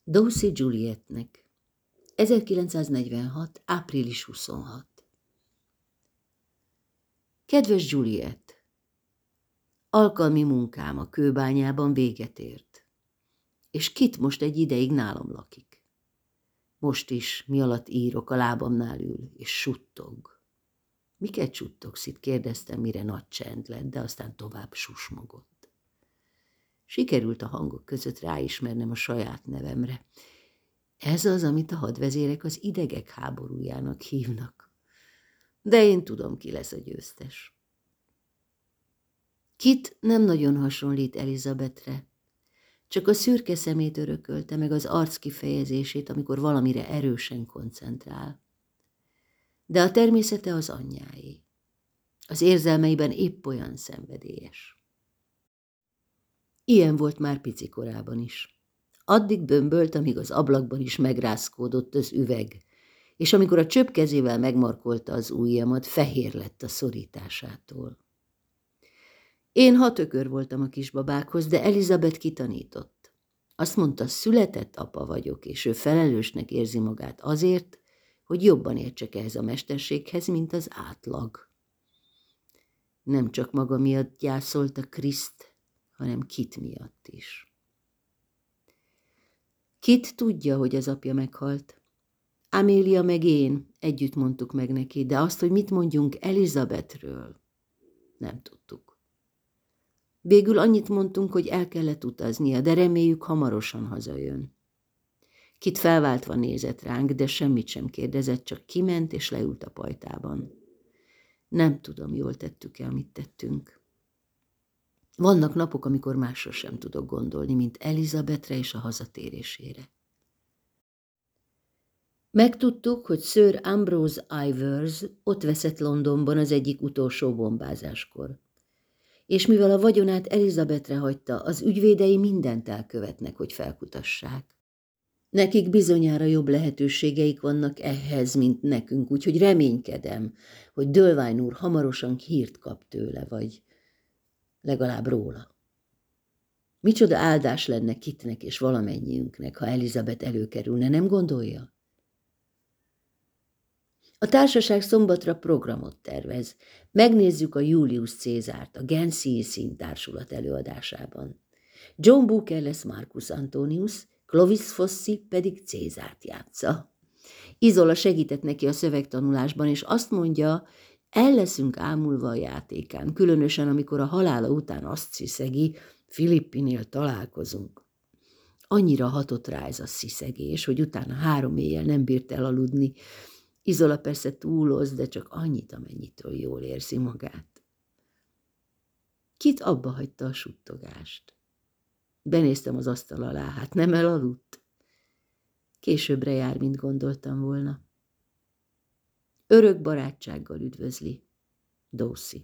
Dawsey Julietnek. 1946. április 26. Kedves Juliet! Alkalmi munkám a kőbányában véget ért, és Kit most egy ideig nálam lakik. Most is, mi alatt írok, a lábamnál ül, és suttog. Miket suttogsz itt? Kérdeztem, mire nagy csend lett, de aztán tovább susmogott. Sikerült a hangok között ráismernem a saját nevemre. Ez az, amit a hadvezérek az idegek háborújának hívnak. De én tudom, ki lesz a győztes. Kit nem nagyon hasonlít Elizabethre, csak a szürke szemét örökölte, meg az arc kifejezését, amikor valamire erősen koncentrál. De a természete az anyjáé. Az érzelmeiben épp olyan szenvedélyes. Ilyen volt már pici korában is. Addig bömbölt, amíg az ablakban is megrázkódott az üveg, és amikor a csöpp kezével megmarkolta az ujjamat, fehér lett a szorításától. Én 6 ökör voltam a kisbabákhoz, de Elizabeth kitanított. Azt mondta, született apa vagyok, és ő felelősnek érzi magát azért, hogy jobban értsek ehhez a mesterséghez, mint az átlag. Nem csak maga miatt gyászolta Kriszt, hanem Kit miatt is. Kit tudja, hogy az apja meghalt. Amélia meg én együtt mondtuk meg neki, de azt, hogy mit mondjunk Elizabethről, nem tudtuk. Végül annyit mondtunk, hogy el kellett utaznia, de reméljük hamarosan hazajön. Kit felváltva nézett ránk, de semmit sem kérdezett, csak kiment és leült a pajtában. Nem tudom, jól tettük-e, amit tettünk. Vannak napok, amikor másra sem tudok gondolni, mint Elizabethre és a hazatérésére. Megtudtuk, hogy Sir Ambrose Ivers ott veszett Londonban az egyik utolsó bombázáskor. És mivel a vagyonát Elizabethre hagyta, az ügyvédei mindent elkövetnek, hogy felkutassák. Nekik bizonyára jobb lehetőségeik vannak ehhez, mint nekünk, úgyhogy reménykedem, hogy Dölvány úr hamarosan hírt kap tőle, vagy legalább róla. Micsoda áldás lenne Kitnek és valamennyiünknek, ha Elizabeth előkerülne, nem gondolja? A társaság szombatra programot tervez. Megnézzük a Julius Cézárt a Genci Színtársulat előadásában. John Booker lesz Marcus Antonius, Clovis Fossi pedig Cézárt játsza. Izola segített neki a szövegtanulásban, és azt mondja, el leszünk ámulva a játékán, különösen amikor a halála után azt sziszegi, Filippinél találkozunk. Annyira hatott rá ez a sziszegés, hogy utána 3 éjjel nem bírt elaludni. Izola persze túloz, de csak annyit, amennyitől jól érzi magát. Kit abba hagyta a suttogást. Benéztem az asztal alá, hát nem elaludt. Későbbre jár, mint gondoltam volna. Örök barátsággal üdvözli. Dawsey.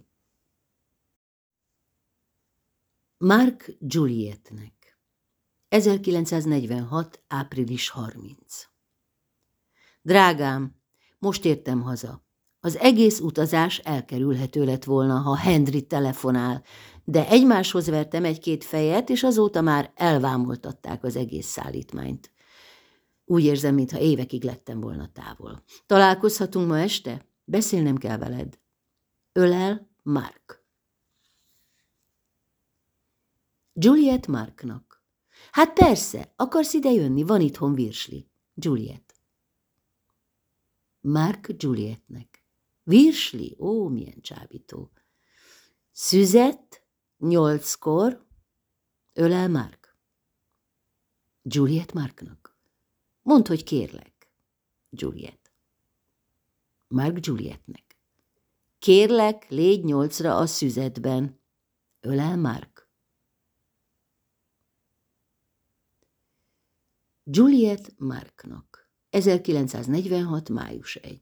Mark Julietnek. 1946. április 30. Drágám, most értem haza. Az egész utazás elkerülhető lett volna, ha Henry telefonál, de egymáshoz vertem 1-2 fejet, és azóta már elvámoltatták az egész szállítmányt. Úgy érzem, mintha évekig lettem volna távol. Találkozhatunk ma este? Beszélnem kell veled. Ölel Mark. Juliet Marknak. Hát persze, akarsz ide jönni, van itthon virsli. Juliet. Mark Julietnek. Virsli? Ó, milyen csábító. Szüzet, 8-kor. Ölel Mark. Juliet Marknak. Mondd, hogy kérlek. Juliet. Mark Julietnek. Kérlek, légy 8-ra a szüzetben. Ölel Mark. Juliet Marknak. 1946. május 1.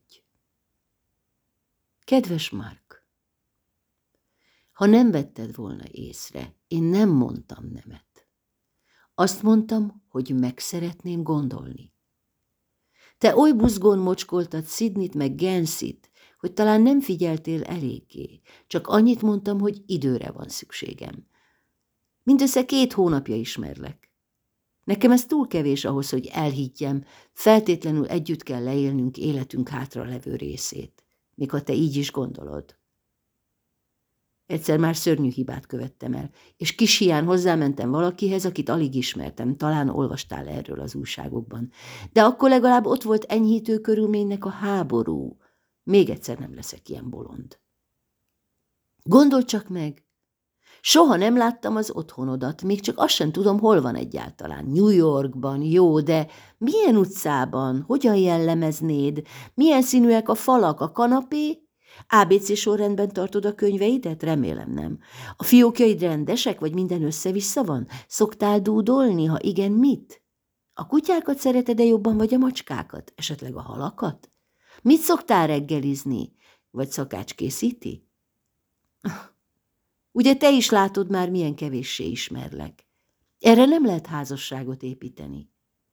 Kedves Mark! Ha nem vetted volna észre, én nem mondtam nemet. Azt mondtam, hogy meg szeretném gondolni. Te oly buzgón mocskoltad Sydneyt meg Gensit, hogy talán nem figyeltél eléggé, csak annyit mondtam, hogy időre van szükségem. Mindössze 2 hónapja ismerlek. Nekem ez túl kevés ahhoz, hogy elhiggyem, feltétlenül együtt kell leélnünk életünk hátra levő részét, még ha te így is gondolod. Egyszer már szörnyű hibát követtem el, és kis hián hozzámentem valakihez, akit alig ismertem, talán olvastál erről az újságokban. De akkor legalább ott volt enyhítő körülménynek a háború. Még egyszer nem leszek ilyen bolond. Gondolj csak meg! Soha nem láttam az otthonodat, még csak azt sem tudom, hol van egyáltalán. New Yorkban, jó, de milyen utcában, hogyan jellemeznéd, milyen színűek a falak, a kanapé? ABC sorrendben tartod a könyveidet? Remélem nem. A fiókjaid rendesek, vagy minden össze-vissza van? Szoktál dúdolni, ha igen, mit? A kutyákat szereted-e jobban, vagy a macskákat? Esetleg a halakat? Mit szoktál reggelizni? Vagy szakács készíti? Ugye te is látod már, milyen kevéssé ismerlek. Erre nem lehet házasságot építeni.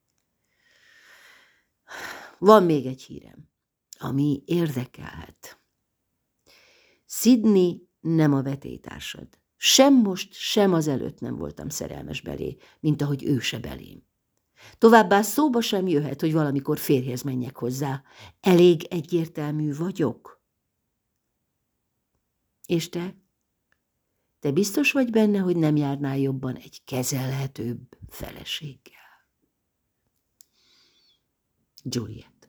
Van még egy hírem, ami érdekelhet. Sydney nem a vetélytársad. Sem most, sem azelőtt nem voltam szerelmes belé, mint ahogy ő se belém. Továbbá szóba sem jöhet, hogy valamikor férjhez menjek hozzá. Elég egyértelmű vagyok. És te? Te biztos vagy benne, hogy nem járnál jobban egy kezelhetőbb feleséggel? Juliet.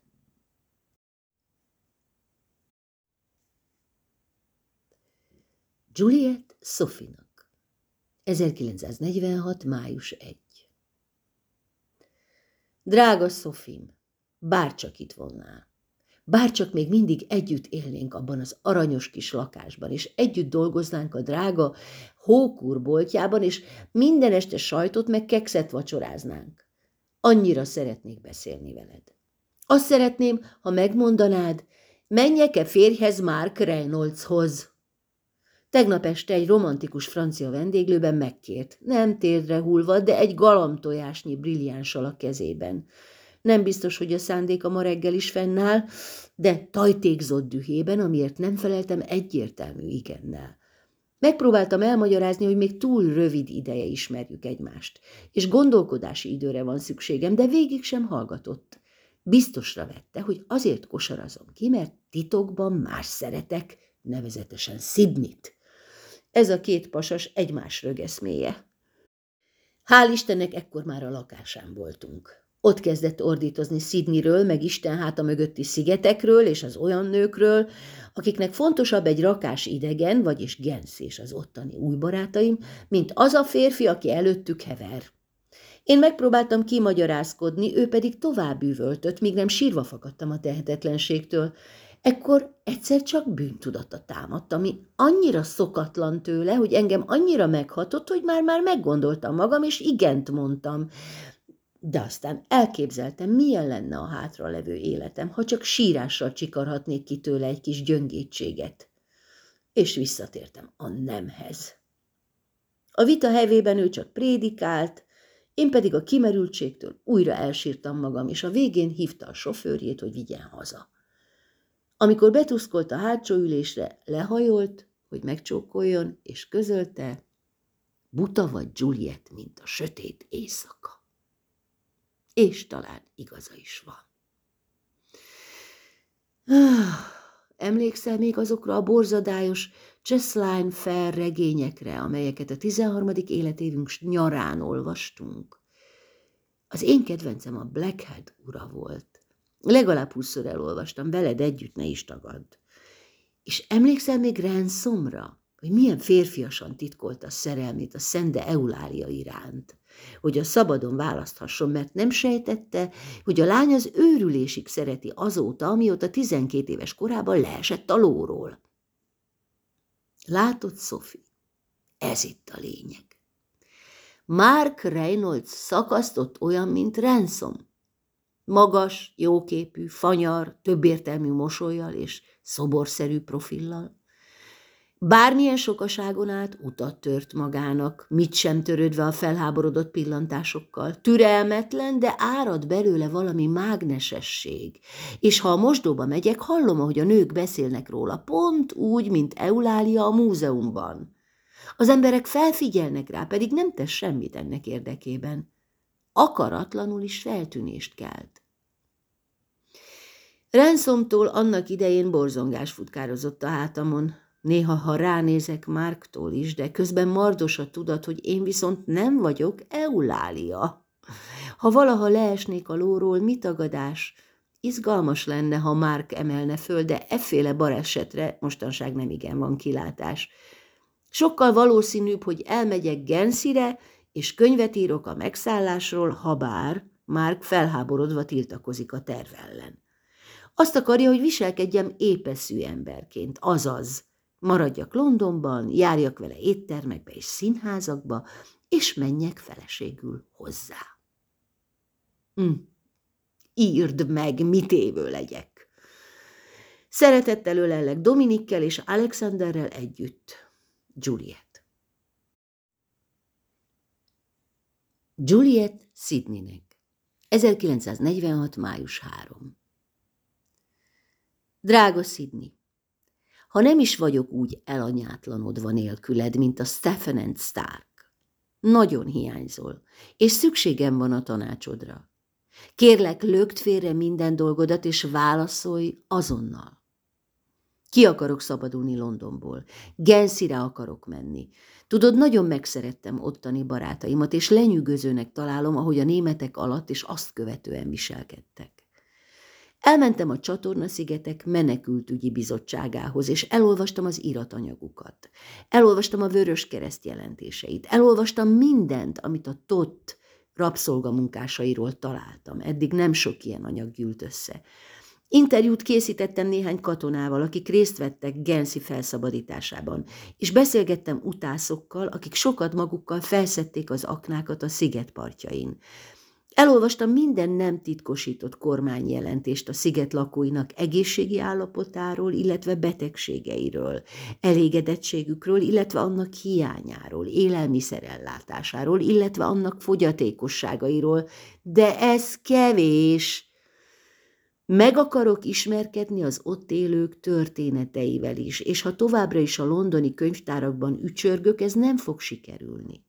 Juliet Sophie-nak. 1946. május 1. Drága Sophiem, bárcsak itt volnál. Bárcsak még mindig együtt élnénk abban az aranyos kis lakásban, és együtt dolgoznánk a drága Hókur boltjában, és minden este sajtot meg kekszet vacsoráznánk. Annyira szeretnék beszélni veled. Azt szeretném, ha megmondanád, menjek-e férjhez Mark Reynoldshoz. Tegnap este egy romantikus francia vendéglőben megkért, nem térdre hullva, de egy galamtojásnyi brilliánssal a kezében. Nem biztos, hogy a szándéka ma reggel is fennáll, de tajtékzott dühében, amiért nem feleltem egyértelmű igennel. Megpróbáltam elmagyarázni, hogy még túl rövid ideje ismerjük egymást, és gondolkodási időre van szükségem, de végig sem hallgatott. Biztosra vette, hogy azért kosarazom ki, mert titokban más szeretek, nevezetesen Sydneyt. Ez a két pasas egymás rögeszméje. Hál' Istennek ekkor már a lakásán voltunk. Ott kezdett ordítozni Sydneyről, meg Isten háta mögötti szigetekről és az olyan nőkről, akiknek fontosabb egy rakás idegen, vagyis Gens és az ottani új barátaim, mint az a férfi, aki előttük hever. Én megpróbáltam kimagyarázkodni, ő pedig tovább üvöltött, míg nem sírva fakadtam a tehetetlenségtől. Ekkor egyszer csak bűntudata támadt, ami annyira szokatlan tőle, hogy engem annyira meghatott, hogy már meggondoltam magam, és igent mondtam. De aztán elképzeltem, milyen lenne a hátralevő életem, ha csak sírással csikarhatnék ki tőle egy kis gyöngétséget. És visszatértem a nemhez. A vita hevében ő csak prédikált, én pedig a kimerültségtől újra elsírtam magam, és a végén hívta a sofőrjét, hogy vigyen haza. Amikor betuszkolt a hátsó ülésre, lehajolt, hogy megcsókoljon, és közölte, buta vagy Juliet, mint a sötét éjszaka. És talán igaza is van. Emlékszel még azokra a borzadályos Chesline Fair regényekre, amelyeket a 13. életévünk nyarán olvastunk? Az én kedvencem a Blackhead ura volt. Legalább 20-szor elolvastam, veled együtt, ne is tagadd. És emlékszel még Ransomra, hogy milyen férfiasan titkolta szerelmét a Szende Eulália iránt, hogy a szabadon választhasson, mert nem sejtette, hogy a lány az őrülésig szereti azóta, amióta 12 éves korában leesett a lóról. Látod, Sophie, ez itt a lényeg. Mark Reynolds szakasztott olyan, mint Ransom. Magas, jóképű, fanyar, többértelmű mosollyal és szoborszerű profillal. Bármilyen sokaságon át utat tört magának, mit sem törődve a felháborodott pillantásokkal. Türelmetlen, de árad belőle valami mágnesesség. És ha a mosdóba megyek, hallom, ahogy a nők beszélnek róla, pont úgy, mint Eulália a múzeumban. Az emberek felfigyelnek rá, pedig nem tesz semmit ennek érdekében. akaratlanul is feltűnést kelt. Ransomtól annak idején borzongás futkározott a hátamon. Néha, ha ránézek, Marktól is, de közben mardos a tudat, hogy én viszont nem vagyok Eulália. Ha valaha leesnék a lóról, mi tagadás? Izgalmas lenne, ha Mark emelne föl, de efféle balesetre mostanság nem igen van kilátás. Sokkal valószínűbb, hogy elmegyek Genszire, és könyvet írok a megszállásról, habár Mark felháborodva tiltakozik a terv ellen. Azt akarja, hogy viselkedjem épeszű emberként, azaz, maradjak Londonban, járjak vele éttermekbe és színházakba, és menjek feleségül hozzá. Írd meg, mit évő legyek. Szeretettel ölellek Dominikkel és Alexanderrel együtt. Juliet. Juliet Sydneynek. 1946. május 3. Drága Sydney, ha nem is vagyok úgy elanyátlanodva nélküled, mint a Stephen and Stark, nagyon hiányzol, és szükségem van a tanácsodra. Kérlek, lökd félre minden dolgodat, és válaszolj azonnal. Ki akarok szabadulni Londonból, Genszire akarok menni. Tudod, nagyon megszerettem ottani barátaimat, és lenyűgözőnek találom, ahogy a németek alatt és azt követően viselkedtek. Elmentem a Csatorna-szigetek menekültügyi bizottságához, és elolvastam az iratanyagukat. Elolvastam a Vöröskereszt jelentéseit. Elolvastam mindent, amit a TOT rabszolgamunkásairól találtam. Eddig nem sok ilyen anyag gyűlt össze. Interjút készítettem néhány katonával, akik részt vettek Genszi felszabadításában, és beszélgettem utászokkal, akik sokat magukkal felszedték az aknákat a sziget partjain. Elolvastam minden nem titkosított kormányjelentést a sziget lakóinak egészségi állapotáról, illetve betegségeiről, elégedettségükről, illetve annak hiányáról, élelmiszerellátásáról, illetve annak fogyatékosságairól, de ez kevés. Meg akarok ismerkedni az ott élők történeteivel is, és ha továbbra is a londoni könyvtárakban ücsörgök, ez nem fog sikerülni.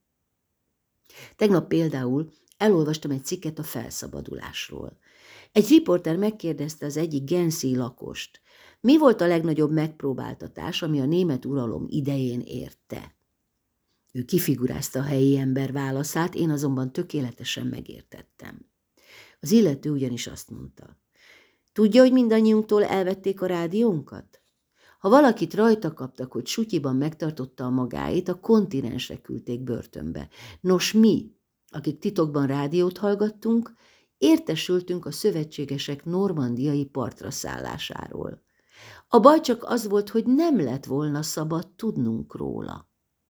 Tegnap például elolvastam egy cikket a felszabadulásról. Egy riporter megkérdezte az egyik genszi lakost, mi volt a legnagyobb megpróbáltatás, ami a német uralom idején érte. Ő kifigurázta a helyi ember válaszát, én azonban tökéletesen megértettem. Az illető ugyanis azt mondta, tudja, hogy mindannyiunktól elvették a rádiónkat? Ha valakit rajta kaptak, hogy sutyiban megtartotta a magáét, a kontinensre küldték börtönbe. Nos, mi, akik titokban rádiót hallgattunk, értesültünk a szövetségesek normandiai partra szállásáról. A baj csak az volt, hogy nem lett volna szabad tudnunk róla.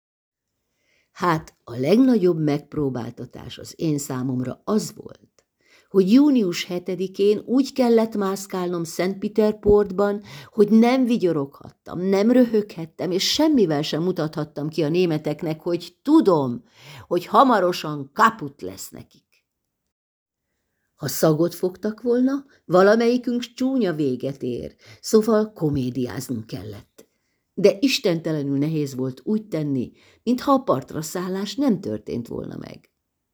Hát a legnagyobb megpróbáltatás az én számomra az volt, hogy június 7-én úgy kellett mászkálnom Szentpiterportban, hogy nem vigyoroghattam, nem röhöghettem, és semmivel sem mutathattam ki a németeknek, hogy tudom, hogy hamarosan kaput lesz nekik. Ha szagot fogtak volna, valamelyikünk csúnya véget ér, szóval komédiáznunk kellett. De istentelenül nehéz volt úgy tenni, mintha a partra szállás nem történt volna meg.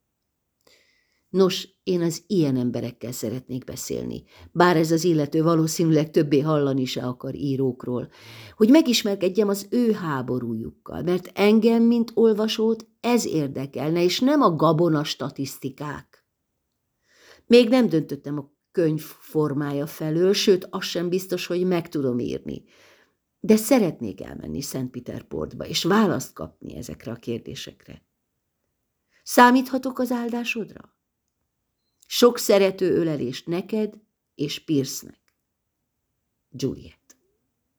Nos, én az ilyen emberekkel szeretnék beszélni, bár ez az illető valószínűleg többé hallani se akar írókról, hogy megismerkedjem az ő háborújukkal, mert engem, mint olvasót, ez érdekelne, és nem a gabona statisztikák. Még nem döntöttem a könyv formája felől, sőt, az sem biztos, hogy meg tudom írni. De szeretnék elmenni Szentpiterportba, és választ kapni ezekre a kérdésekre. Számíthatok az áldásodra? Sok szerető ölelést neked és Pierce-nek. Juliet.